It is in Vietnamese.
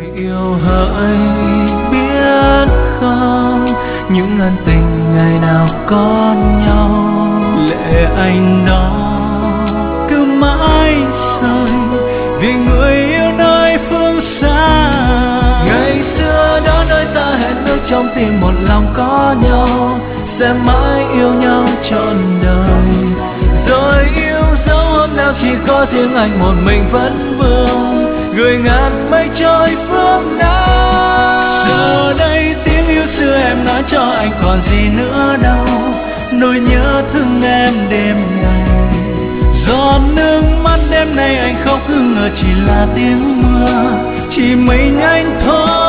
yêu hỡi biết không, những ân tình ngày nào có nhau, lệ anh đó cứ mãi rơi vì người yêu nơi phương xa. Ngày xưa đó đôi ta hẹn ước trong tim một lòng có nhau, sẽ mãi yêu nhau trọn đời. Rồi yêu dấu hôm nào chỉ có riêng anh một mình vẫn vương, người ngàn mây trôi phương Nam. Giờ đây tiếng yêu xưa em nói cho anh còn gì nữa đâu, nỗi nhớ thương em đêm nay. Giọt nước mắt đêm nay anh khóc cứ ngờ chỉ là tiếng mưa, chỉ mình anh thôi.